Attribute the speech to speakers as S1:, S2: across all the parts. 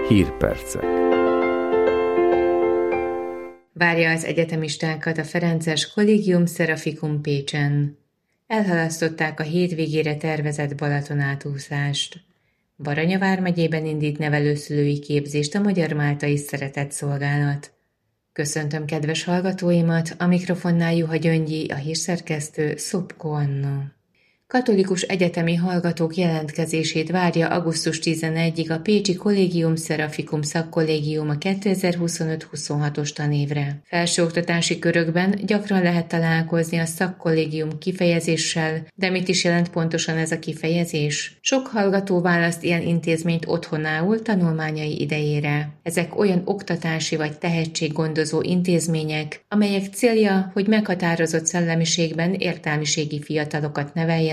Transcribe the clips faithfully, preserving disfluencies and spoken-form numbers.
S1: Hírpercek.
S2: Várja az egyetemistákat a ferences Collegium Seraphicum Pécsen. Elhalasztották a hétvégére tervezett Balaton átúszást. Baranya vármegyében indít nevelőszülői képzést a Magyar-Máltai Szeretett Szolgálat. Köszöntöm kedves hallgatóimat, a mikrofonnál Juha Gyöngyi, a hírszerkesztő Szopko Anna. Katolikus egyetemi hallgatók jelentkezését várja augusztus tizenegyedikéig a pécsi Collegium Seraphicum szakkollégium a kétezer-huszonöt-huszonhatos tanévre. Felsőoktatási körökben gyakran lehet találkozni a szakkollégium kifejezéssel, de mit is jelent pontosan ez a kifejezés? Sok hallgató választ ilyen intézményt otthonául tanulmányai idejére. Ezek olyan oktatási vagy tehetséggondozó intézmények, amelyek célja, hogy meghatározott szellemiségben értelmiségi fiatalokat neveljenek,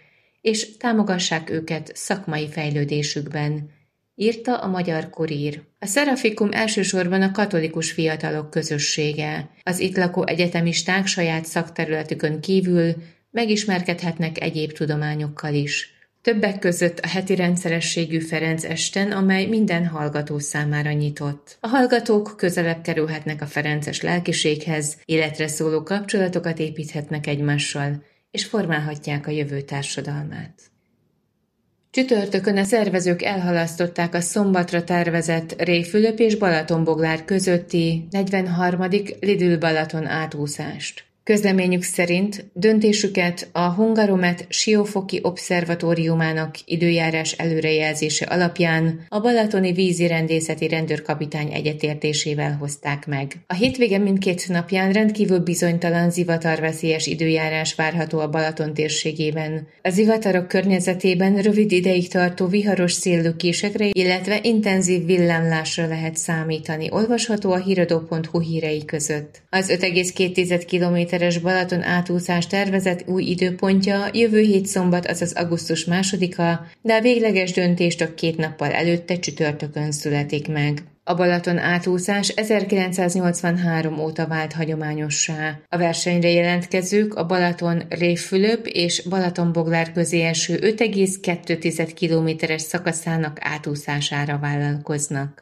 S2: és támogassák őket szakmai fejlődésükben, írta a Magyar Kurír. A Seraphicum elsősorban a katolikus fiatalok közössége. Az itt lakó egyetemisták saját szakterületükön kívül megismerkedhetnek egyéb tudományokkal is. Többek között a heti rendszerességű Ferenc esten, amely minden hallgató számára nyitott. A hallgatók közelebb kerülhetnek a ferences lelkiséghez, életre szóló kapcsolatokat építhetnek egymással, és formálhatják a jövő társadalmát. Csütörtökön a szervezők elhalasztották a szombatra tervezett Révfülöp és Balatonboglár közötti negyvenharmadik Lidl Balaton átúszást. Közleményük szerint döntésüket a Hungaromet Siófoki Obszervatóriumának időjárás előrejelzése alapján a balatoni vízirendészeti rendőrkapitány egyetértésével hozták meg. A hétvége mindkét napján rendkívül bizonytalan zivatarveszélyes időjárás várható a Balaton térségében. A zivatarok környezetében rövid ideig tartó viharos széllökésekre, illetve intenzív villámlásra lehet számítani, olvasható a híradó pont hu hírei között. Az öt egész két kilométeres Balaton átúszás tervezett új időpontja jövő hét szombat, azaz augusztus másodika, de a végleges döntést a két nappal előtte csütörtökön születik meg. A Balaton átúszás ezerkilencszáznyolcvanhárom óta vált hagyományossá. A versenyre jelentkezők a Balaton Révfülöp és Balatonboglár közé eső öt egész két kilométeres szakaszának átúszására vállalkoznak.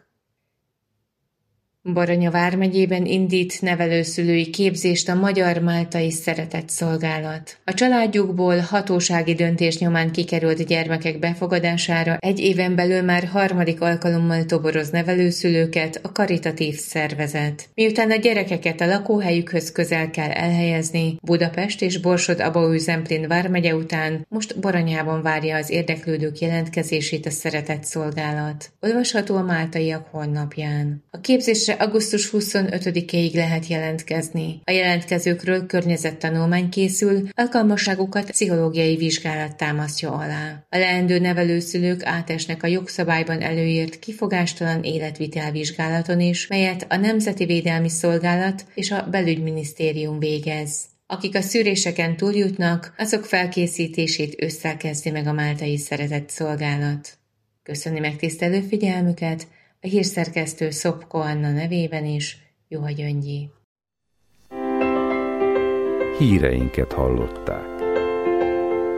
S2: Baranya vármegyében indít nevelőszülői képzést a Magyar-Máltai Szeretett Szolgálat. A családjukból hatósági döntés nyomán kikerült gyermekek befogadására egy éven belül már harmadik alkalommal toboroz nevelőszülőket a karitatív szervezet. Miután a gyerekeket a lakóhelyükhöz közel kell elhelyezni, Budapest és Borsod-Abaúj-Zemplén vármegye után most Baranyában várja az érdeklődők jelentkezését a Szeretett Szolgálat. Olvasható a Máltaiak honlapján. A képzésre augusztus huszonötödikéig lehet jelentkezni. A jelentkezőkről környezettanulmány készül, alkalmasságukat pszichológiai vizsgálat támasztja alá. A leendő nevelőszülők átesnek a jogszabályban előírt kifogástalan életvitelvizsgálaton is, melyet a Nemzeti Védelmi Szolgálat és a Belügyminisztérium végez. Akik a szűréseken túljutnak, azok felkészítését ősszel kezdi meg a Máltai Szeretett Szolgálat. Köszöni megtisztelő figyelmüket, a hírszerkesztő Szopko Anna nevében is, Juha Gyöngyi.
S1: Híreinket hallották.